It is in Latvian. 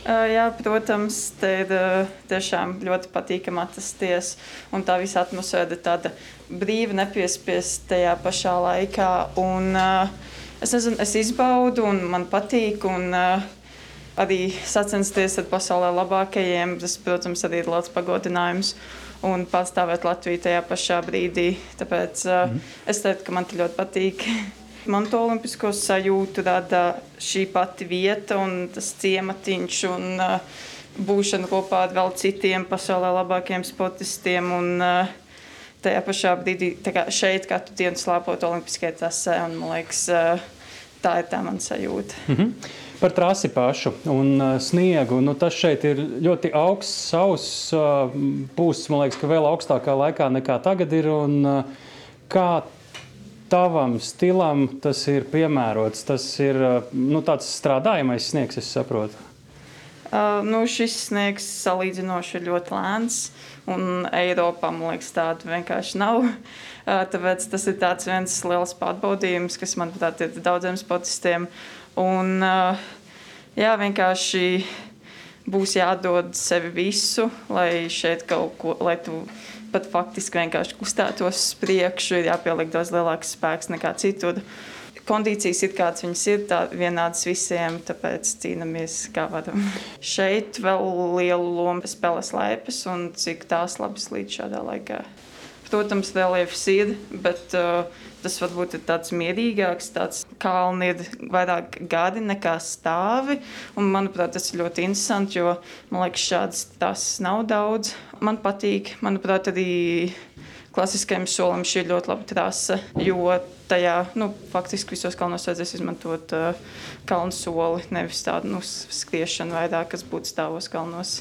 Jā, protams, te ir tiešām ļoti patīkami atrasties, un tā visa atmosfēra ir tāda brīva, nepiespiesta tajā pašā laikā. Un, es nezinu, es izbaudu, un man patīk, un arī sacensties ar pasaulē labākajiem. Tas, protams, arī ir liels pagodinājums un pārstāvēt Latviju tajā pašā brīdī. Tāpēc es teiktu, ka man te ļoti patīk. Man to olimpisko sajūtu rada šī pati vieta un tas ciematiņš un būšana kopā ar vēl citiem pasaulē labākiem sportistiem. Un tajā pašā brīdī šeit katru dienu slēpot olimpiskajā trasē. Un, man liekas, tā ir tā mana sajūta. Par trasi pašu un sniegu. Nu, tas šeit ir ļoti augsts, sauss, pūsts, man liekas, ka vēl augstākā laikā nekā tagad ir. Un, kā tavam stilam tas ir piemērots? Tas ir tāds strādājamais sniegs, es saprotu. Šis sniegs salīdzinoši ir ļoti lēns, un Eiropā, man liekas, tādu vienkārši nav. Tāpēc tas ir tāds viens liels pārbaudījums, kas, manuprāt, ir daudziem sportistiem. Un, vienkārši būs jādod sevi visu, lai šeit kaut ko, lai tu pat faktiski vienkārši kustētos uz priekšu, ir jāpieliek daudz lielāks spēks nekā citur. Kondīcijas ir kāds viņas ir, tā vienādas visiem, tāpēc cīnamies kā varam. Šeit vēl lielu lomu spēlē slēpes un cik tās labi slīd šādā laikā. Protams, reliefs ir, bet tas varbūt ir tāds mierīgāks, tāds kalni ir vairāk gadi nekā stāvi. Un, manuprāt, tas ir ļoti interesanti, jo, man liekas, šādas trases nav daudz. Man patīk, manuprāt, arī klasiskajam solim šī ir ļoti laba trase, jo tajā, faktiski visos kalnos vajadzēs izmantot kalnu soli, nevis tādu skriešanu vairāk, kas būtu stāvos kalnos.